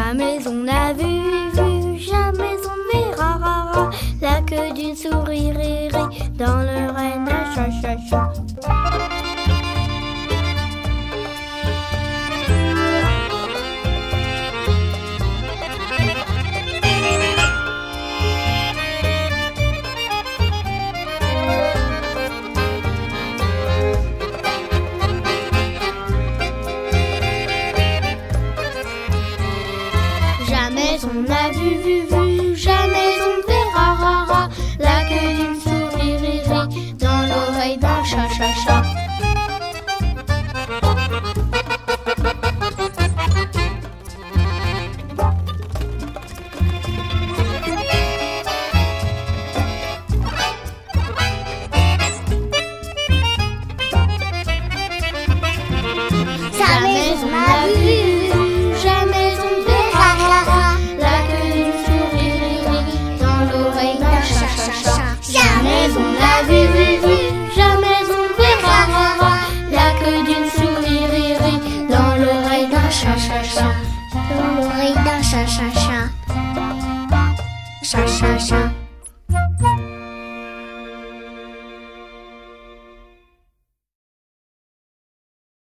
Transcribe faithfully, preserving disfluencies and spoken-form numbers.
Jamais on n'a vu, vu, jamais on ne verra, rara, la queue d'une souris, riri, dans l'oreille d'un chat, chat, chat. Jamais on n'a vu, vu, vu, jamais on ne verra, rara, la queue d'une souris, riri, dans l'oreille d'un chat, chat, chat. Jamais on n'a vu, jamais on ne verra, rara, la queue d'une souris, riri, dans l'oreille d'un chat, chat, chat. Jamais on n'a vu, vu, vu, jamais on ne verra, rara, la queue d'une souris, riri, dans l'oreille d'un chat, chat, chat. Dans l'oreille d'un chat, chat, chat. Chat, chat, chat.